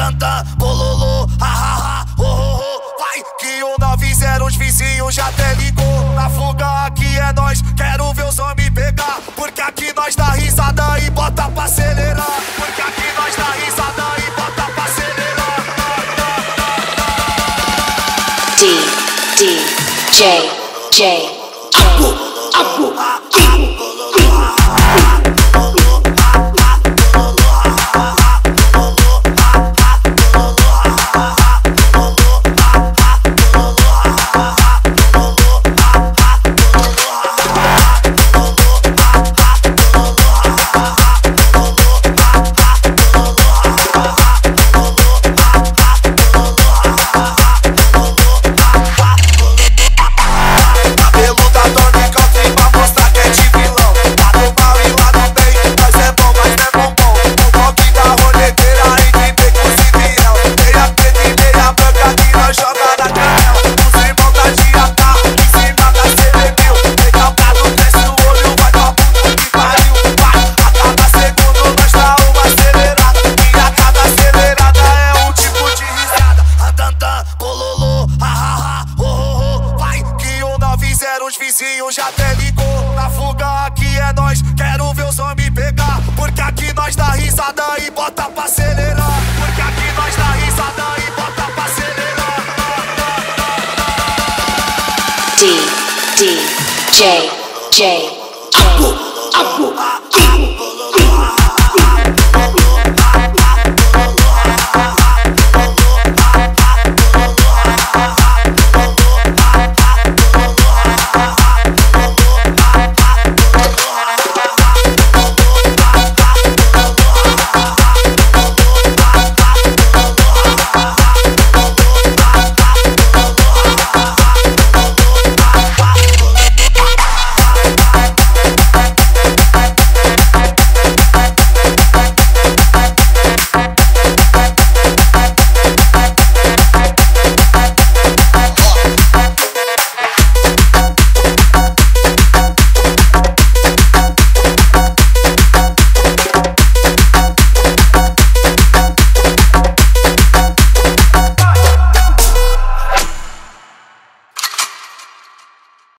Tantã, bololô, ha ha ha, oh oh oh. Vai que o 90 os vizinhos já até ligou. Na fuga aqui é nós, quero ver os homens pegar. Porque aqui nós dá risada e bota pra acelerar. Porque aqui nós dá risada e bota pra acelerar. DJ os vizinhos já até ligou. Na fuga aqui é nós, quero ver os homens pegar. Porque aqui nós dá risada e bota pra acelerar. Porque aqui nós dá risada e bota pra acelerar. DJ